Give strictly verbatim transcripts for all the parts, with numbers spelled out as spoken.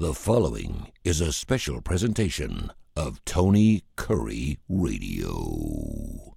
The following is a special presentation of Tony Curry Radio.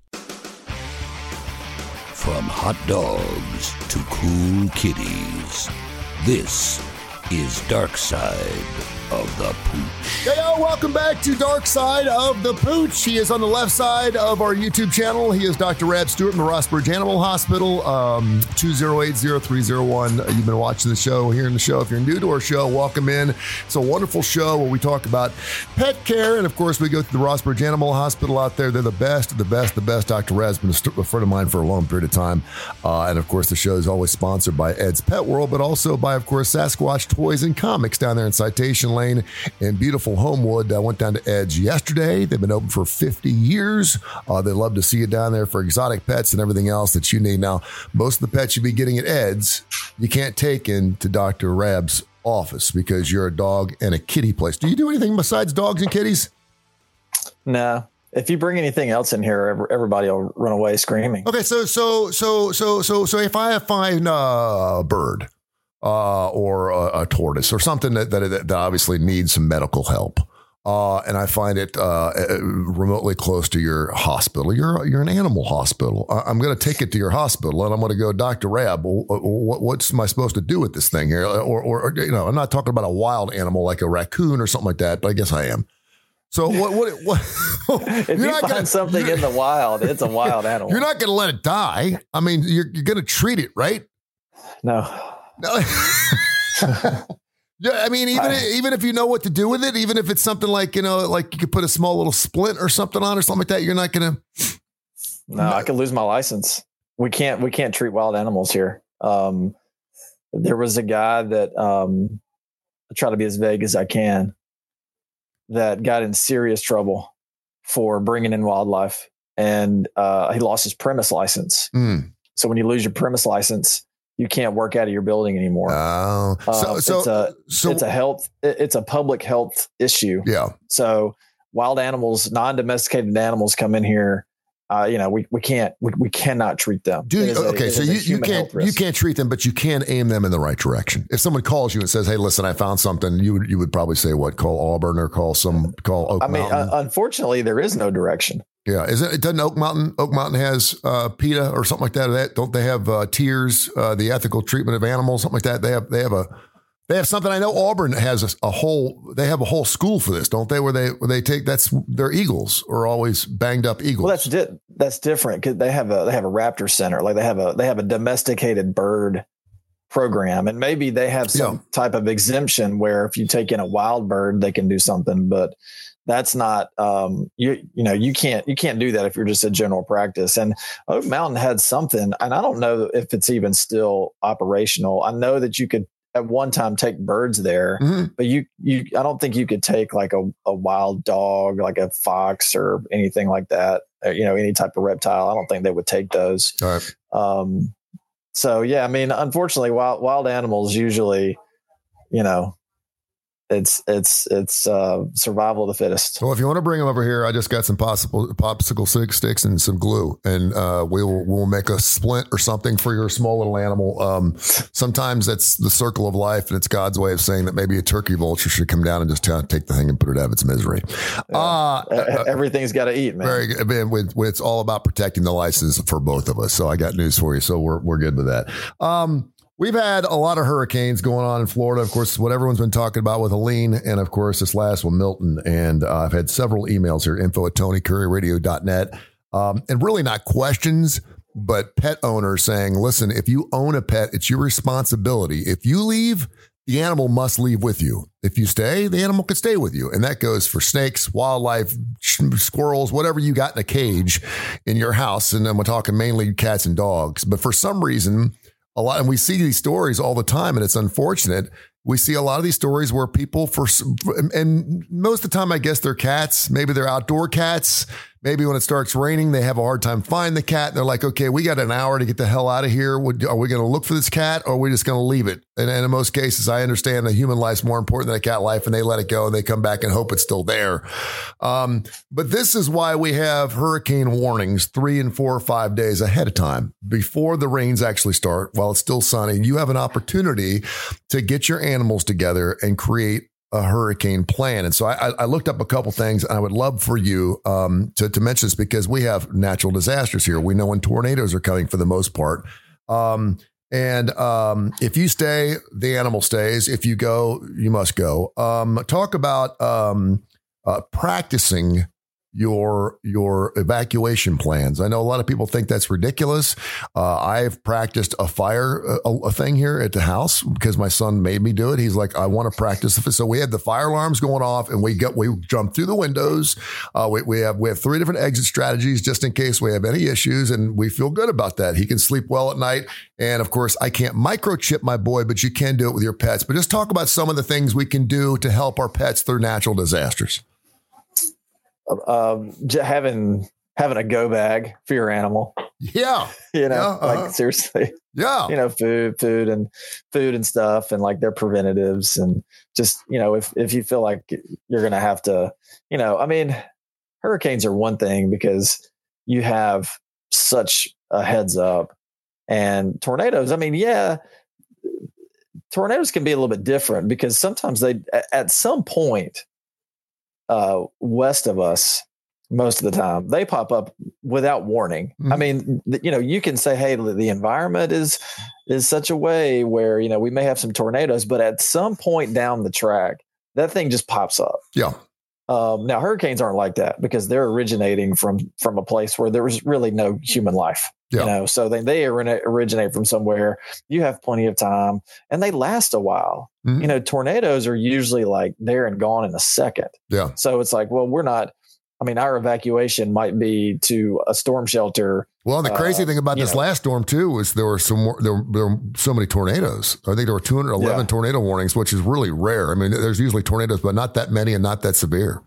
From hot dogs to cool kitties, this is Dark Side of the Pooch. Hey, yo, welcome back to Dark Side of the Pooch. He is on the left side of our YouTube channel. He is Doctor Rab Stewart from the Rossbridge Animal Hospital, um, two oh eight, oh three oh one. You've been watching the show, hearing the show. If you're new to our show, welcome in. It's a wonderful show where we talk about pet care. And, of course, we go to the Rossbridge Animal Hospital out there. They're the best, the best, the best. Doctor Rab's been a friend of mine for a long period of time. Uh, and, of course, the show is always sponsored by Ed's Pet World, but also by, of course, Sasquatch Toys and Comics down there in Citation Lane in beautiful Homewood. I went down to Ed's yesterday. They've been open for fifty years. Uh, they love to see you down there for exotic pets and everything else that you need. Now, most of the pets you'll be getting at Ed's, you can't take into Doctor Rab's office because you're a dog and a kitty place. Do you do anything besides dogs and kitties? No. If you bring anything else in here, everybody will run away screaming. Okay, so so so so so so if I find a bird, Uh, or a, a tortoise or something that, that that obviously needs some medical help. Uh, and I find it uh, remotely close to your hospital. You're you're an animal hospital. I'm going to take it to your hospital and I'm going to go, Doctor Rab, what, what's am I supposed to do with this thing here? Or, or, you know, I'm not talking about a wild animal like a raccoon or something like that, but I guess I am. So what, what, what if you find gonna, something in the wild, it's a wild animal. You're not going to let it die. I mean, you're, you're going to treat it, right? No. No. Yeah, I mean, even I, even if you know what to do with it, even if it's something like, you know, like you could put a small little splint or something on or something like that, you're not going to. No, I could lose my license. We can't we can't treat wild animals here. Um, there was a guy that um, I try to be as vague as I can that got in serious trouble for bringing in wildlife, and uh, he lost his premise license. Mm. So when you lose your premise license, you can't work out of your building anymore. Oh, so, uh, so, it's a, so it's a health, it's a public health issue. Yeah. So wild animals, non-domesticated animals come in here. Uh, you know, we, we can't, we, we cannot treat them. Do you, okay. A, so you, you can't, you can't treat them, but you can aim them in the right direction. If someone calls you and says, "Hey, listen, I found something," you would, you would probably say, what, call Auburn or call some, call Oak I mean, Mountain. Uh, unfortunately there is no direction. Yeah, isn't it? Doesn't Oak Mountain? Oak Mountain has uh, PETA or something like that. That don't they have uh, TEERS, uh, the ethical treatment of animals, something like that? They have they have a they have something. I know Auburn has a, a whole. They have a whole school for this, don't they? Where they where they take that's their eagles are always banged up eagles. Well, that's di- that's different because they have a they have a raptor center. Like they have a they have a domesticated bird program, and maybe they have some yeah. type of exemption where if you take in a wild bird, they can do something, but. That's not, um, you, you know, you can't, you can't do that if you're just a general practice. And Oak Mountain had something, and I don't know if it's even still operational. I know that you could at one time take birds there, mm-hmm. but you, you, I don't think you could take like a, a wild dog, like a fox or anything like that. Or, you know, any type of reptile. I don't think they would take those. All right. Um, so yeah, I mean, unfortunately, wild, wild animals usually, you know, It's it's it's uh, survival of the fittest. Well, if you want to bring them over here, I just got some possible popsicle sticks and some glue, and uh, we'll we'll make a splint or something for your small little animal. Um, sometimes that's the circle of life, and it's God's way of saying that maybe a turkey vulture should come down and just t- take the thing and put it out of its misery. Yeah. Uh, Everything's got to eat, man. Very good. Man, it's all about protecting the license for both of us. So I got news for you. So we're we're good with that. Um, We've had a lot of hurricanes going on in Florida. Of course, what everyone's been talking about with Helene, and of course, this last one, Milton. And uh, I've had several emails here, info at tony curry radio dot net. Um, and really not questions, but pet owners saying, listen, if you own a pet, it's your responsibility. If you leave, the animal must leave with you. If you stay, the animal can stay with you. And that goes for snakes, wildlife, squirrels, whatever you got in a cage in your house. And then we're talking mainly cats and dogs. But for some reason, a lot, and we see these stories all the time, and it's unfortunate. We see a lot of these stories where people, for and most of the time, I guess they're cats. Maybe they're outdoor cats. Maybe when it starts raining, they have a hard time finding the cat. They're like, okay, we got an hour to get the hell out of here. Are we going to look for this cat, or are we just going to leave it? And, and in most cases, I understand that human life's more important than a cat life, and they let it go and they come back and hope it's still there. Um, but this is why we have hurricane warnings three and four or five days ahead of time before the rains actually start. While it's still sunny, you have an opportunity to get your animals together and create a hurricane plan. And so I, I looked up a couple things, and I would love for you um, to, to mention this because we have natural disasters here. We know when tornadoes are coming for the most part. Um, and um, if you stay, the animal stays. If you go, you must go. Um, talk about um, uh, practicing your your evacuation plans. I know a lot of people think that's ridiculous. Uh, I've practiced a fire a, a thing here at the house because my son made me do it. He's like, I want to practice. So we had the fire alarms going off, and we got we jumped through the windows. Uh, we, we have we have three different exit strategies just in case we have any issues, and we feel good about that. He can sleep well at night, and of course, I can't microchip my boy, but you can do it with your pets. But just talk about some of the things we can do to help our pets through natural disasters. Um, having having a go bag for your animal. Yeah, you know, yeah, uh-huh. like seriously. Yeah, you know, food, food, and food and stuff, and like their preventatives, and just you know, if if you feel like you're gonna have to, you know, I mean, hurricanes are one thing because you have such a heads up, and tornadoes. I mean, yeah, tornadoes can be a little bit different because sometimes they, at some point. Uh, west of us, most of the time, they pop up without warning. Mm-hmm. I mean, th- you know, you can say, "Hey, the environment is is such a way where you know we may have some tornadoes," but at some point down the track, that thing just pops up. Yeah. Um, now, hurricanes aren't like that because they're originating from from a place where there was really no human life. Yeah. You know, so they they originate from somewhere. You have plenty of time, and they last a while. Mm-hmm. You know, tornadoes are usually like there and gone in a second. Yeah. So it's like, well, we're not. I mean, our evacuation might be to a storm shelter. Well, the crazy uh, thing about this know. last storm too was there were some more, there, were, there were so many tornadoes. I think there were two hundred eleven yeah. tornado warnings, which is really rare. I mean, there's usually tornadoes, but not that many and not that severe.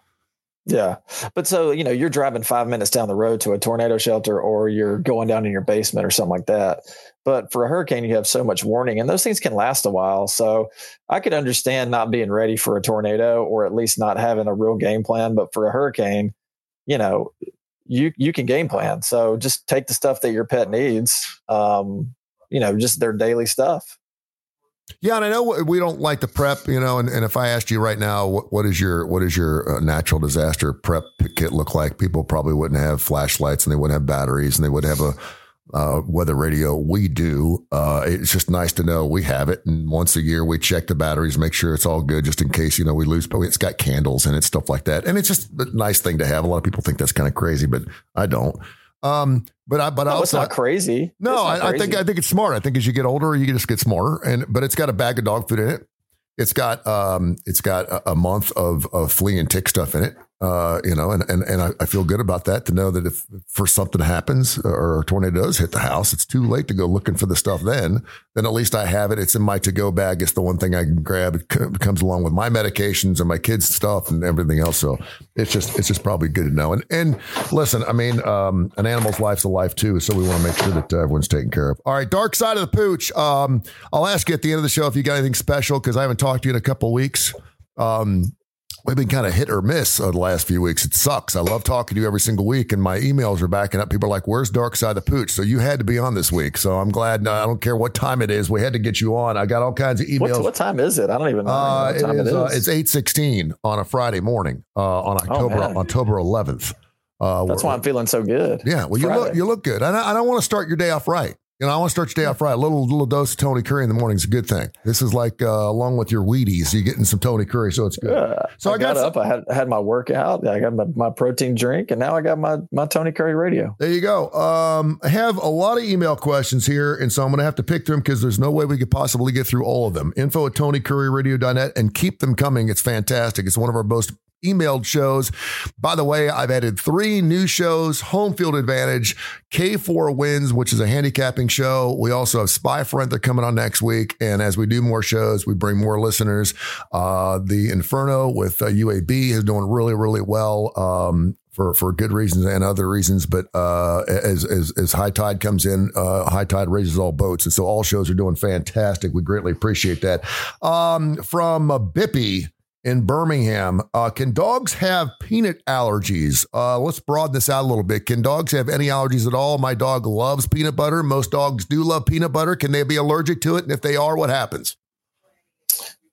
Yeah. But so, you know, you're driving five minutes down the road to a tornado shelter, or you're going down in your basement or something like that. But for a hurricane, you have so much warning, and those things can last a while. So I could understand not being ready for a tornado, or at least not having a real game plan. But for a hurricane, you know, you, you can game plan. So just take the stuff that your pet needs, um, you know, just their daily stuff. Yeah, and I know we don't like to prep, you know, and, and if I asked you right now, what, what is your what is your uh, natural disaster prep kit look like? People probably wouldn't have flashlights, and they wouldn't have batteries, and they would have a uh, weather radio. We do. Uh, it's just nice to know we have it, and once a year we check the batteries, make sure it's all good, just in case, you know, we lose. But it's got candles in it, stuff like that, and it's just a nice thing to have. A lot of people think that's kind of crazy, but I don't. Um, but I, but no, also, it's not crazy. No, not I, crazy. I think, I think it's smart. I think as you get older, you just get smarter, and, but it's got a bag of dog food in it. It's got, um, it's got a, a month of, of flea and tick stuff in it. Uh, you know, and, and, and I, I feel good about that, to know that if for something happens or a tornado does hit the house, it's too late to go looking for the stuff then, then at least I have it. It's in my to-go bag. It's the one thing I can grab. It comes along with my medications and my kids' stuff and everything else. So it's just, it's just probably good to know. And, and listen, I mean, um, an animal's life's a life too. So we want to make sure that uh, everyone's taken care of. All right. Dark side of the pooch. Um, I'll ask you at the end of the show if you got anything special, because I haven't talked to you in a couple of weeks. Um, We've been kind of hit or miss uh, the last few weeks. It sucks. I love talking to you every single week, and my emails are backing up. People are like, where's Dark Side of the Pooch? So you had to be on this week. So I'm glad. I don't care what time it is. We had to get you on. I got all kinds of emails. What, what time is it? I don't even know uh, what time it is. it is. Uh, it's eight sixteen on a Friday morning uh, on October oh, October eleventh. Uh, That's why I'm feeling so good. Yeah. Well, you Friday. look you look good. I, I don't want to start your day off right. You know, I want to start your day off right. A little little dose of Tony Curry in the morning is a good thing. This is like, uh, along with your Wheaties, you're getting some Tony Curry, so it's good. Yeah, so I, I got, got up, I had, I had my workout, I got my, my protein drink, and now I got my, my Tony Curry radio. There you go. Um, I have a lot of email questions here, and so I'm going to have to pick through them because there's no way we could possibly get through all of them. Info at tony curry radio dot net, and keep them coming. It's fantastic. It's one of our most emailed shows. By the way, I've added three new shows: Home Field Advantage, K four Wins, which is a handicapping show. We also have Spy for Rent that coming on next week. And as we do more shows, we bring more listeners. Uh, the Inferno with uh, U A B is doing really, really well. Um, for, for good reasons and other reasons. But uh, as, as, as high tide comes in, uh, high tide raises all boats. And so all shows are doing fantastic. We greatly appreciate that. Um, from uh, Bippy in Birmingham, uh, can dogs have peanut allergies? Uh, let's broaden this out a little bit. Can dogs have any allergies at all? My dog loves peanut butter. Most dogs do love peanut butter. Can they be allergic to it? And if they are, what happens?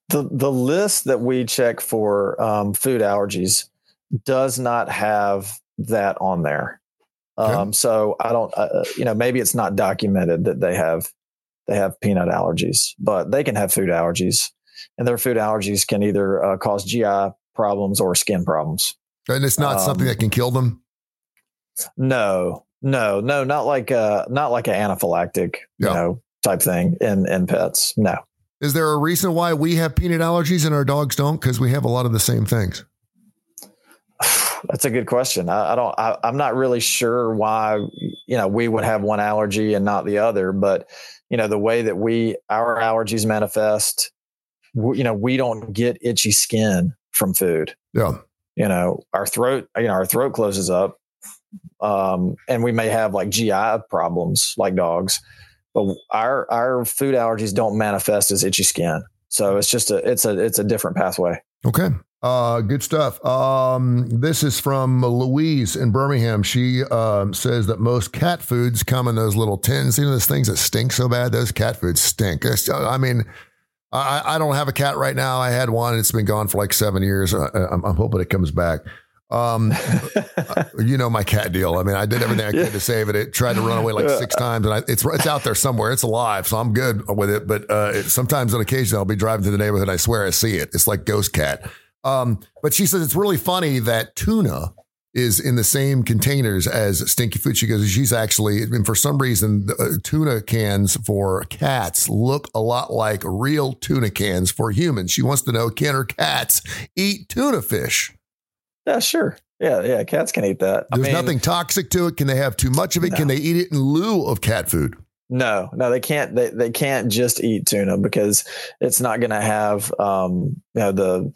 the the list that we check for um, food allergies does not have that on there. Okay. Um, so I don't, uh, you know, maybe it's not documented that they have they have peanut allergies, but they can have food allergies, and their food allergies can either uh, cause G I problems or skin problems. And it's not um, something that can kill them. No, no, no, not like uh, not like an anaphylactic, yeah. you know, type thing in in pets. No. Is there a reason why we have peanut allergies and our dogs don't? Because we have a lot of the same things. That's a good question. I, I don't. I, I'm not really sure why you know we would have one allergy and not the other. But you know the way that we our allergies manifest, we, you know, we don't get itchy skin from food. Yeah. You know, our throat. You know, our throat closes up, um, and we may have like G I problems like dogs. But our our food allergies don't manifest as itchy skin. So it's just a it's a it's a different pathway. Okay. Uh, good stuff. Um, this is from Louise in Birmingham. She um, says that most cat foods come in those little tins. You know, those things that stink so bad. Those cat foods stink. I mean, I, I don't have a cat right now. I had one. It's been gone for like seven years. I, I'm, I'm hoping it comes back. Um, you know my cat deal. I mean, I did everything I could yeah. to save it. It tried to run away like six times, and I, it's it's out there somewhere. It's alive, so I'm good with it. But uh, it, sometimes on occasion, I'll be driving through the neighborhood. I swear I see it. It's like ghost cat. Um, but she says it's really funny that tuna is in the same containers as stinky food. She goes, she's actually, and for some reason, the, uh, tuna cans for cats look a lot like real tuna cans for humans. She wants to know, can her cats eat tuna fish? Yeah, sure. Yeah, yeah. Cats can eat that. There's I mean, nothing toxic to it. Can they have too much of it? No. Can they eat it in lieu of cat food? No, no, they can't. They they can't just eat tuna because it's not going to have, um, you know, the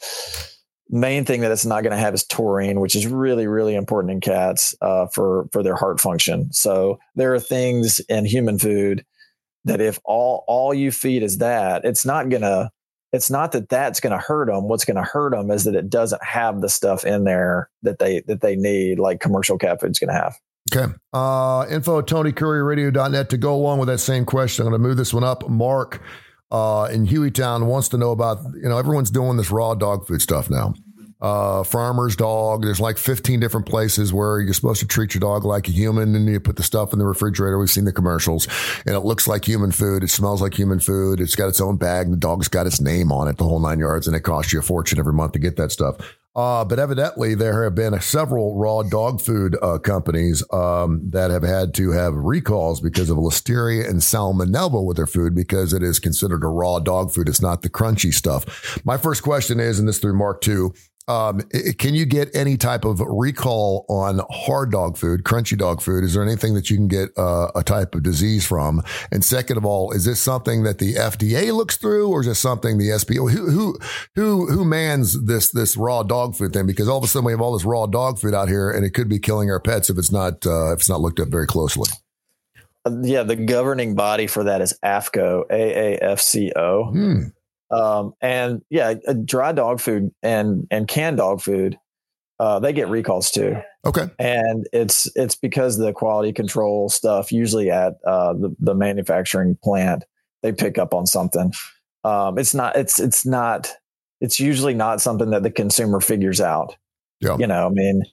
main thing that it's not going to have is taurine, which is really, really important in cats uh, for for their heart function. So there are things in human food that if all all you feed is that, it's not going to. It's not that that's going to hurt them. What's going to hurt them is that it doesn't have the stuff in there that they that they need, like commercial cat food's going to have. Okay. Uh, info at Tony Curry Radio dot net to go along with that same question. I'm going to move this one up. Mark uh, in Hueytown wants to know about, you know, everyone's doing this raw dog food stuff now. Uh, farmer's dog. There's like fifteen different places where you're supposed to treat your dog like a human, and you put the stuff in the refrigerator. We've seen the commercials, and it looks like human food. It smells like human food. It's got its own bag. The dog's got its name on it, the whole nine yards, and it costs you a fortune every month to get that stuff. Uh, but evidently, there have been several raw dog food uh, companies um, that have had to have recalls because of listeria and salmonella with their food because it is considered a raw dog food. It's not the crunchy stuff. My first question is, and this through Mark too, Um, can you get any type of recall on hard dog food, crunchy dog food? Is there anything that you can get uh, a type of disease from? And second of all, is this something that the F D A looks through, or is this something the S P O, who, who, who, who mans this, this raw dog food thing? Because all of a sudden we have all this raw dog food out here, and it could be killing our pets if it's not, uh, if it's not looked at very closely. Yeah. The governing body for that is A F C O, A A F C O. Hmm. Um, and yeah, dry dog food and, and canned dog food, uh, they get recalls too. Okay. And it's, it's because the quality control stuff, usually at, uh, the, the manufacturing plant, they pick up on something. Um, it's not, it's, it's not, it's usually not something that the consumer figures out. Yeah. You know, I mean,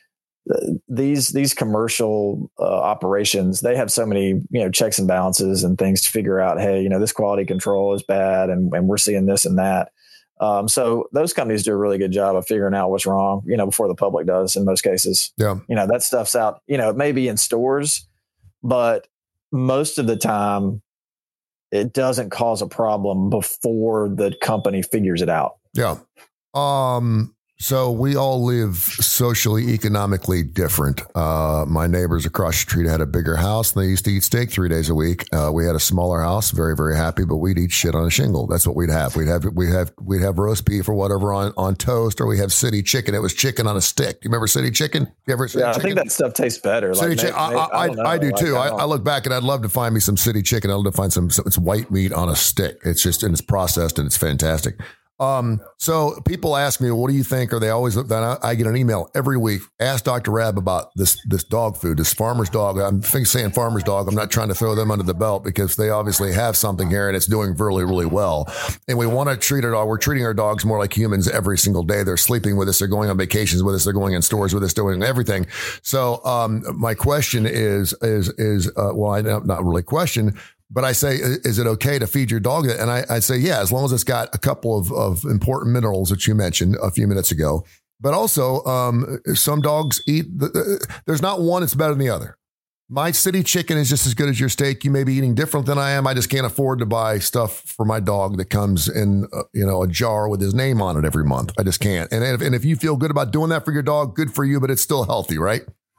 these these commercial uh, operations, they have so many, you know, checks and balances and things to figure out, hey, you know, this quality control is bad, and, and we're seeing this and that. Um, so those companies do a really good job of figuring out what's wrong, you know, before the public does in most cases. Yeah. You know, that stuff's out, you know, it may be in stores, but most of the time it doesn't cause a problem before the company figures it out. Yeah. Um, So we all live socially, economically different. Uh, my neighbors across the street had a bigger house, and they used to eat steak three days a week. Uh, we had a smaller house, very, very happy, but we'd eat shit on a shingle. That's what we'd have. We'd have we'd have we'd have roast beef or whatever on, on toast, or we have city chicken. It was chicken on a stick. You remember city chicken? You ever? Yeah, I chicken? think that stuff tastes better. City like, chicken. Nate, I, I, Nate, I, I, I do like, too. I, I, I look back and I'd love to find me some city chicken. I'd love to find some. some it's white meat on a stick. It's just and it's processed and it's fantastic. Um, so people ask me, what do you think? Or they always, then I get an email every week. Ask Doctor Rab about this, this dog food, this farmer's dog. I'm saying farmer's dog. I'm not trying to throw them under the belt because they obviously have something here and it's doing really, really well. And we want to treat our dog. We're treating our dogs more like humans every single day. They're sleeping with us. They're going on vacations with us. They're going in stores with us, doing everything. So, um, my question is, is, is, uh, well, I not really question, but I say, is it okay to feed your dog that? And I, I say, yeah, as long as it's got a couple of, of important minerals that you mentioned a few minutes ago. But also, um, some dogs eat, the, there's not one that's better than the other. My city chicken is just as good as your steak. You may be eating different than I am. I just can't afford to buy stuff for my dog that comes in, uh, you know, a jar with his name on it every month. I just can't. And if, and if you feel good about doing that for your dog, good for you, but it's still healthy, right?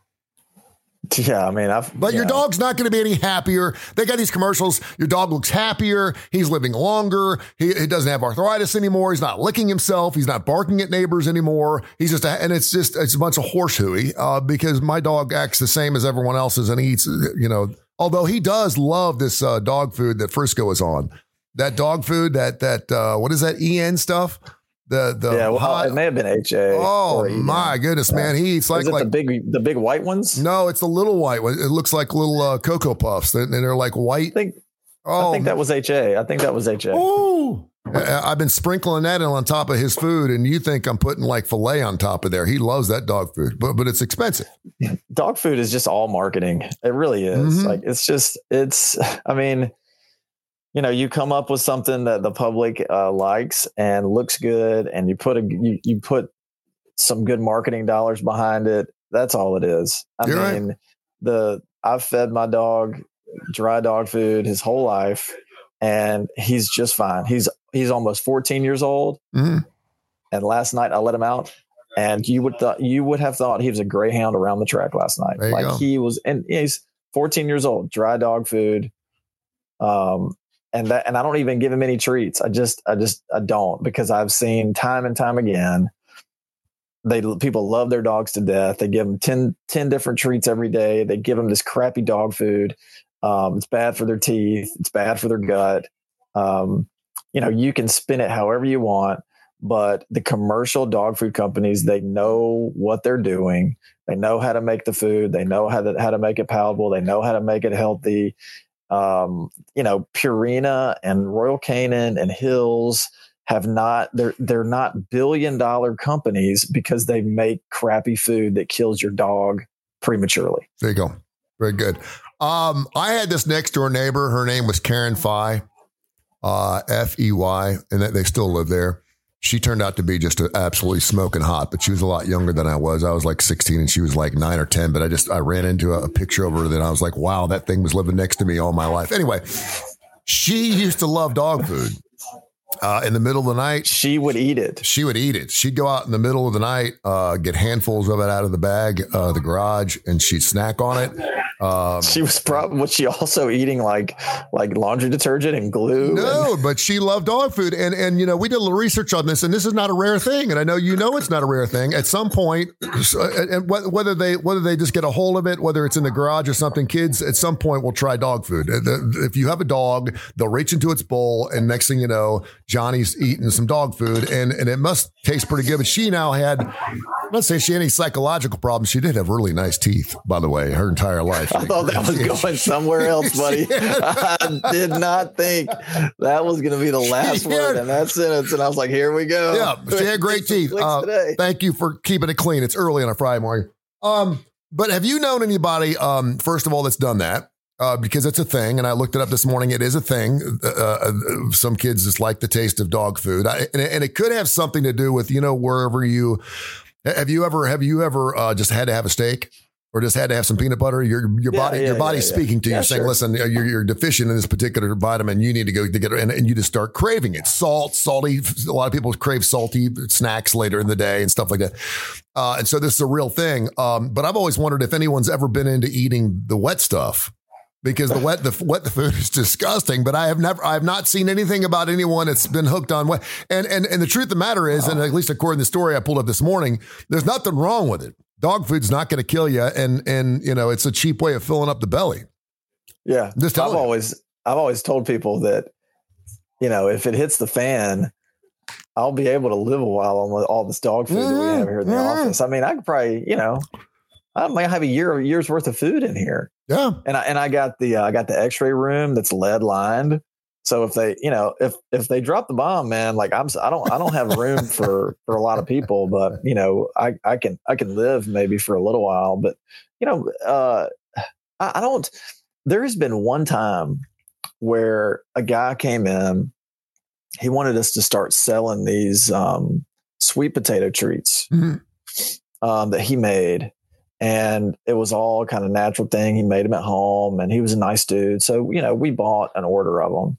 Yeah, I mean, I've, but your know. dog's not going to be any happier. They got these commercials. Your dog looks happier. He's living longer. He, he doesn't have arthritis anymore. He's not licking himself. He's not barking at neighbors anymore. He's just, a, and it's just, it's a bunch of horse hooey, uh, because my dog acts the same as everyone else's and eats, you know, although he does love this uh, dog food that Frisco is on. That dog food, that, that, uh, what is that E N stuff? The, the yeah, well, hot, it may have been H A. Oh my goodness, yeah. man! He eats like, like the big, the big white ones. No, it's the little white one. It looks like little uh, Cocoa Puffs, and they're like white. I think, oh, I think that was H A. I think that was H A. Oh, I've been sprinkling that in on top of his food, and you think I'm putting like filet on top of there? He loves that dog food, but but it's expensive. Dog food is just all marketing. It really is. Mm-hmm. Like it's just it's. I mean. You know, you come up with something that the public uh, likes and looks good, and you put a you, you put some good marketing dollars behind it. That's all it is. I You're mean, right. the I've fed my dog dry dog food his whole life, and he's just fine. He's he's almost fourteen years old, mm-hmm. and last night I let him out, and you would th- you would have thought he was a greyhound around the track last night. Like go. He was, and he's fourteen years old, dry dog food. Um. And that, and I don't even give him any treats. I just, I just, I don't, because I've seen time and time again, they, people love their dogs to death. They give them ten, ten different treats every day. They give them this crappy dog food. Um, it's bad for their teeth. It's bad for their gut. Um, you know, you can spin it however you want, but the commercial dog food companies, they know what they're doing. They know how to make the food. They know how to, how to make it palatable. They know how to make it healthy. Um, you know, Purina and Royal Canin and Hills have not, they're, they're not billion dollar companies because they make crappy food that kills your dog prematurely. There you go. Very good. Um, I had this next door neighbor. Her name was Karen Fey, uh, F E Y, and they still live there. She turned out to be just absolutely smoking hot, but she was a lot younger than I was. I was like sixteen and she was like nine or ten, but I just, I ran into a, a picture of her that I was like, wow, that thing was living next to me all my life. Anyway, she used to love dog food. Uh, in the middle of the night, she would eat it. She would eat it. She'd go out in the middle of the night, uh, get handfuls of it out of the bag, uh, the garage, and she'd snack on it. Um, she was probably, was she also eating like, like laundry detergent and glue? No, and- but she loved dog food. And, and, you know, we did a little research on this, and this is not a rare thing. And I know, you know, it's not a rare thing at some point, and whether they, whether they just get a hold of it, whether it's in the garage or something, kids at some point will try dog food. If you have a dog, they'll reach into its bowl, and next thing you know, Johnny's eating some dog food, and, and it must taste pretty good. But she now had, let's say she had any psychological problems. She did have really nice teeth, by the way, her entire life. I thought that was going somewhere else, buddy. I did not think that was going to be the last word in that sentence. And I was like, here we go. Yeah, she had great teeth. Uh, thank you for keeping it clean. It's early on a Friday morning. Um, but have you known anybody, um, first of all, that's done that? Uh, because it's a thing, and I looked it up this morning. It is a thing. Uh, uh, some kids just like the taste of dog food, I, and, and it could have something to do with, you know, wherever you have you ever have you ever uh, just had to have a steak or just had to have some peanut butter. Your your yeah, body yeah, your body's yeah, speaking to yeah, you, saying, sure. "Listen, you're, you're deficient in this particular vitamin. You need to go to get it," and, and you just start craving it. Salt, salty. A lot of people crave salty snacks later in the day and stuff like that. Uh, and so this is a real thing. Um, but I've always wondered if anyone's ever been into eating the wet stuff. Because the wet, the wet, the food is disgusting, but I have never, I have not seen anything about anyone that's been hooked on wet. And, and, and the truth of the matter is, and at least according to the story I pulled up this morning, there's nothing wrong with it. Dog food's not going to kill you. And, and, you know, it's a cheap way of filling up the belly. Yeah. Just I've you. always, I've always told people that, you know, if it hits the fan, I'll be able to live a while on all this dog food mm-hmm. that we have here in the mm-hmm. office. I mean, I could probably, you know, I might have a year, a year's worth of food in here. Yeah. And I, and I got the, uh, I got the x-ray room that's lead lined. So if they, you know, if, if they drop the bomb, man, like I'm, I don't, I don't have room for, for a lot of people, but you know, I, I can, I can live maybe for a little while, but you know, uh, I, I don't, there has been one time where a guy came in, he wanted us to start selling these um, sweet potato treats mm-hmm. um, that he made. And it was all kind of natural thing. He made them at home and he was a nice dude. So, you know, we bought an order of them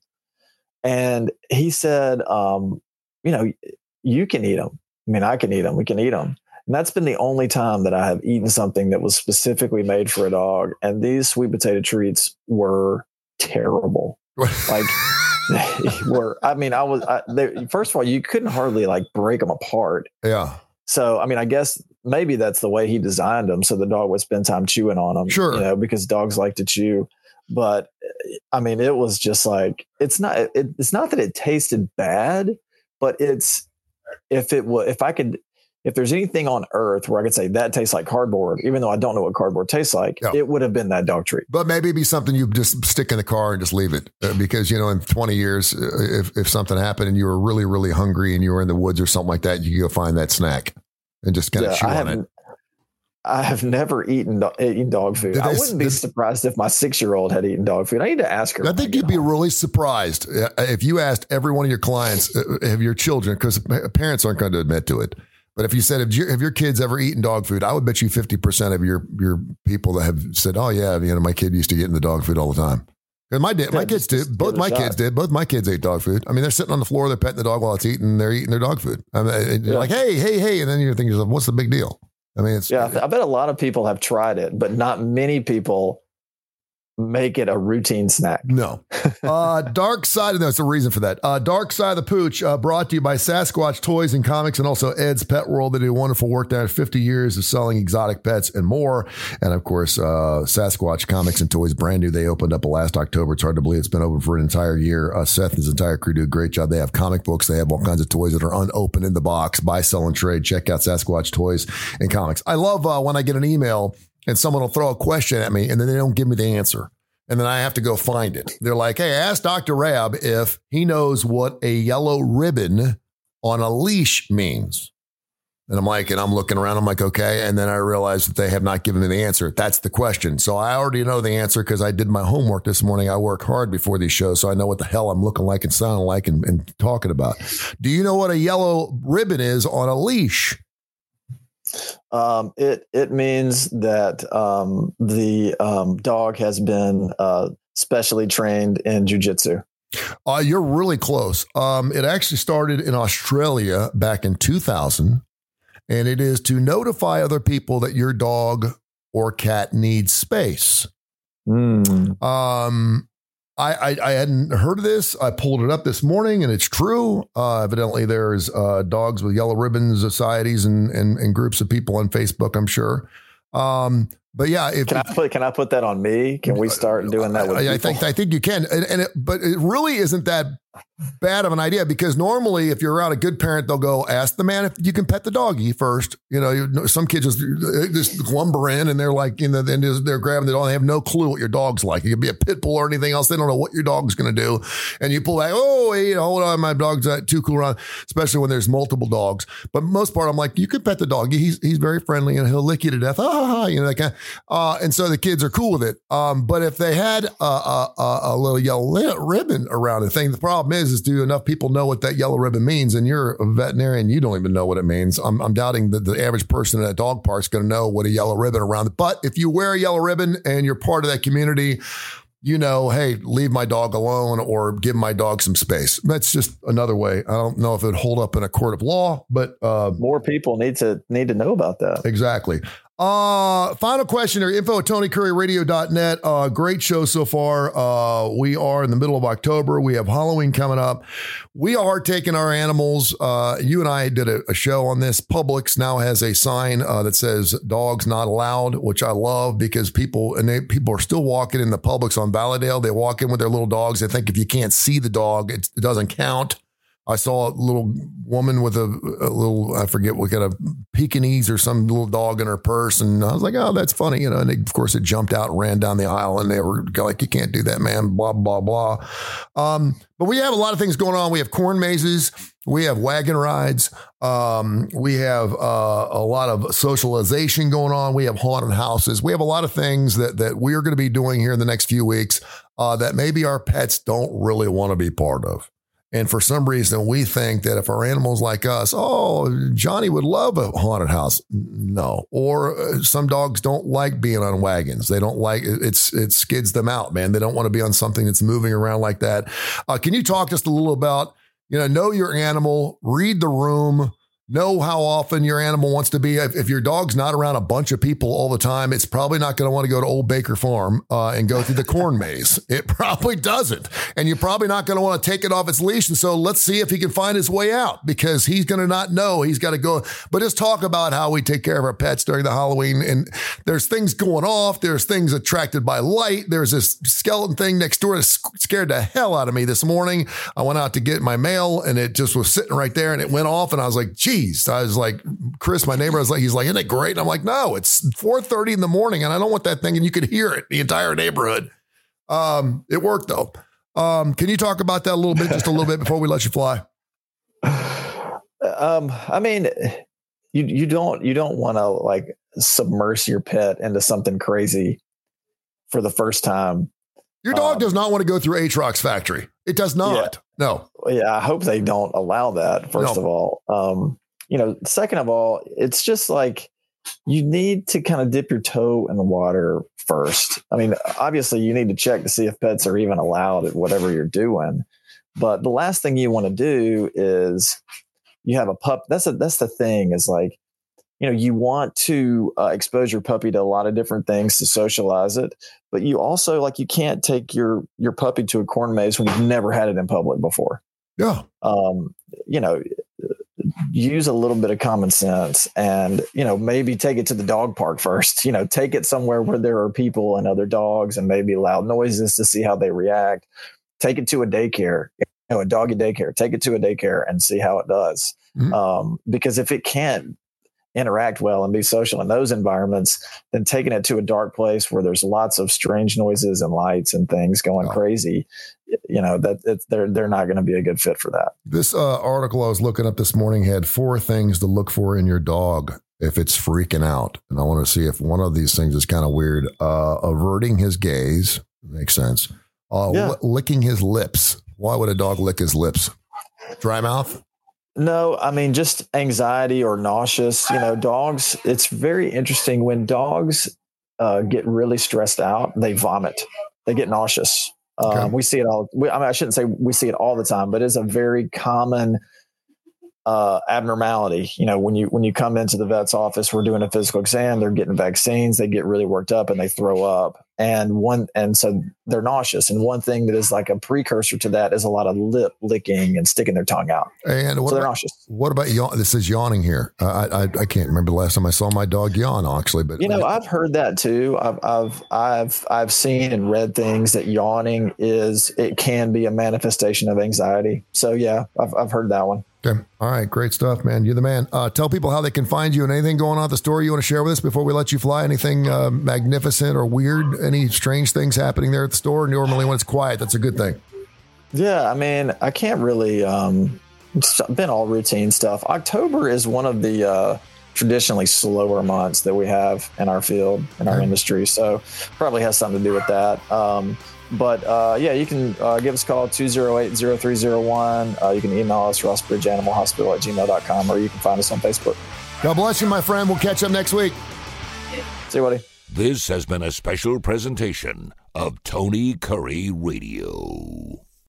and he said, um, you know, you can eat them. I mean, I can eat them. We can eat them. And that's been the only time that I have eaten something that was specifically made for a dog. And these sweet potato treats were terrible. Like, they were, I mean, I was, I, they, first of all, you couldn't hardly like break them apart. Yeah. So, I mean, I guess maybe that's the way he designed them. So the dog would spend time chewing on them, sure. you know, because dogs like to chew. But I mean, it was just like, it's not, it, it's not that it tasted bad, but it's, if it was, if I could, if there's anything on earth where I could say that tastes like cardboard, even though I don't know what cardboard tastes like, yeah. it would have been that dog treat. But maybe it'd be something you just stick in the car and just leave it uh, because, you know, in twenty years, uh, if, if something happened and you were really, really hungry and you were in the woods or something like that, you could go find that snack and just kind of yeah, chew I on it. I have never eaten, do- eaten dog food. They, I wouldn't be surprised if my six-year-old had eaten dog food. I need to ask her. I think you'd be home. really surprised if you asked every one of your clients, of your children, because parents aren't going to admit to it. But if you said, have your, have your kids ever eaten dog food? I would bet you fifty percent of your, your people that have said, oh yeah, you know, my kid used to get in the dog food all the time. And my did, my kids did. Both my kids did. Both my kids ate dog food. I mean, they're sitting on the floor, they're petting the dog while it's eating, they're eating their dog food. I mean, you're yeah. like, hey, hey, hey. And then you're thinking, what's the big deal? I mean, it's. Yeah, I bet a lot of people have tried it, but not many people make it a routine snack. No. Uh, Dark Side, there's a reason for that. Uh, Dark Side of the Pooch, uh, brought to you by Sasquatch Toys and Comics and also Ed's Pet World. They do wonderful work there. fifty years of selling exotic pets and more. And of course, uh, Sasquatch Comics and Toys, brand new. They opened up last October. It's hard to believe it's been open for an entire year. Uh, Seth and his entire crew do a great job. They have comic books. They have all kinds of toys that are unopened in the box. Buy, sell, and trade. Check out Sasquatch Toys and Comics. I love uh, when I get an email and someone will throw a question at me and then they don't give me the answer. And then I have to go find it. They're like, hey, ask Doctor Rab if he knows what a yellow ribbon on a leash means. And I'm like, and I'm looking around. I'm like, okay. And then I realized that they have not given me the answer. That's the question. So I already know the answer because I did my homework this morning. I work hard before these shows, so I know what the hell I'm looking like and sounding like and, and talking about. Do you know what a yellow ribbon is on a leash? Um, it it means that um, the um, dog has been uh, specially trained in jiu-jitsu. Uh, you're really close. Um, it actually started in Australia back in two thousand, and it is to notify other people that your dog or cat needs space. Mm. Um, I, I, I hadn't heard of this. I pulled it up this morning, and it's true. Uh, evidently, there's uh, dogs with yellow ribbon societies and, and and groups of people on Facebook, I'm sure. Um, but yeah, if, can I put can I put that on me? Can we start doing that with I, people? I think I think you can, and, and it, but it really isn't that bad of an idea because normally, if you're around a good parent, they'll go ask the man if you can pet the doggy first. You know, you, some kids just just lumber in and they're like, you know, then they're grabbing the dog. They have no clue what your dog's like. It could be a pit bull or anything else. They don't know what your dog's going to do. And you pull back, oh, hey, you know, hold on, my dog's not too cool around, especially when there's multiple dogs. But most part, I'm like, you can pet the doggy. He's he's very friendly and he'll lick you to death. Ah, ha, ha, you know, that kind of, uh, and so the kids are cool with it. Um, but if they had a, a, a little yellow ribbon around the thing, the problem is, is do enough people know what that yellow ribbon means, and you're a veterinarian, you don't even know what it means. I'm, I'm doubting that the average person at a dog park is going to know what a yellow ribbon around it. But if you wear a yellow ribbon and you're part of that community, you know, hey, leave my dog alone or give my dog some space. That's just another way. I don't know if it would hold up in a court of law, but uh, more people need to need to know about that. Exactly. Uh, final question or info at Tony Curry Radio dot net. Uh, great show so far. Uh, we are in the middle of October. We have Halloween coming up. We are taking our animals. Uh, you and I did a, a show on this. Publix now has a sign uh, that says dogs not allowed, which I love because people and they, people are still walking in the Publix on Valladale. They walk in with their little dogs. They think if you can't see the dog, it, it doesn't count. I saw a little woman with a, a little, I forget what kind of Pekingese or some little dog in her purse. And I was like, oh, that's funny. You know, and of course it jumped out and ran down the aisle and they were like, you can't do that, man, blah, blah, blah. Um, but we have a lot of things going on. We have corn mazes. We have wagon rides. Um, we have uh, a lot of socialization going on. We have haunted houses. We have a lot of things that, that we are going to be doing here in the next few weeks uh, that maybe our pets don't really want to be part of. And for some reason, we think that if our animals like us, oh, Johnny would love a haunted house. No. Or uh, some dogs don't like being on wagons. They don't like it. It's, it skids them out, man. They don't want to be on something that's moving around like that. Uh, can you talk just a little about, you know, know your animal, read the room, know how often your animal wants to be. If, if your dog's not around a bunch of people all the time, it's probably not going to want to go to Old Baker Farm uh, and go through the corn maze. It probably doesn't. And you're probably not going to want to take it off its leash. And so let's see if he can find his way out because he's going to not know he's got to go. But just talk about how we take care of our pets during the Halloween. And there's things going off. There's things attracted by light. There's this skeleton thing next door that scared the hell out of me this morning. I went out to get my mail and it just was sitting right there and it went off. And I was like, gee. I was like, Chris, my neighbor, I was like, he's like, isn't it great? And I'm like, no, it's four thirty in the morning and I don't want that thing. And you could hear it, the entire neighborhood. Um, it worked though. Um, can you talk about that a little bit, just a little bit before we let you fly? Um, I mean, you, you don't, you don't want to like submerge your pet into something crazy for the first time. Your dog um, does not want to go through Atrox factory. It does not. Yeah. No. Yeah. I hope they don't allow that. First no. of all, um, you know, second of all, it's just like you need to kind of dip your toe in the water first. I mean, obviously you need to check to see if pets are even allowed at whatever you're doing. But the last thing you want to do is you have a pup. That's a, that's the thing is like, you know, you want to uh, expose your puppy to a lot of different things to socialize it, but you also like, you can't take your, your puppy to a corn maze when you've never had it in public before. Yeah. Um, you know, use a little bit of common sense and, you know, maybe take it to the dog park first, you know, take it somewhere where there are people and other dogs and maybe loud noises to see how they react. Take it to a daycare, you know, a doggy daycare, take it to a daycare and see how it does. Mm-hmm. Um, because if it can't interact well and be social in those environments, then taking it to a dark place where there's lots of strange noises and lights and things going oh. crazy, you know, that it's, they're, they're not going to be a good fit for that. This uh, article I was looking up this morning had four things to look for in your dog if it's freaking out. And I want to see if one of these things is kind of weird. Uh, averting his gaze. Makes sense. Uh, yeah. l- licking his lips. Why would a dog lick his lips? Dry mouth? No, I mean, just anxiety or nauseous, you know, dogs, it's very interesting when dogs uh, get really stressed out, they vomit, they get nauseous. Um, okay. We see it all. We, I mean, I shouldn't say we see it all the time, but it's a very common uh, abnormality. You know, when you, when you come into the vet's office, we're doing a physical exam, they're getting vaccines, they get really worked up and they throw up. And one, and so they're nauseous. And one thing that is like a precursor to that is a lot of lip licking and sticking their tongue out. And what so they're about, nauseous. What about yawn? This is yawning here. Uh, I, I I can't remember the last time I saw my dog yawn, actually. But you know, I've heard that too. I've I've I've I've seen and read things that yawning is it can be a manifestation of anxiety. So yeah, I've I've heard that one. Okay. All right. Great stuff, man. You're the man. Uh, tell people how they can find you and anything going on at the store you want to share with us before we let you fly. Anything uh, magnificent or weird? Any strange things happening there at the store? Normally when it's quiet, that's a good thing. Yeah. I mean, I can't really, um, it's been all routine stuff. October is one of the uh, traditionally slower months that we have in our field, in our okay. industry. So probably has something to do with that. Um, But uh, yeah, you can uh, give us a call, two oh eight, oh three oh one. Uh, you can email us, ross bridge animal hospital at gmail dot com, or you can find us on Facebook. God bless you, my friend. We'll catch up next week. See you, buddy. This has been a special presentation of Tony Curry Radio.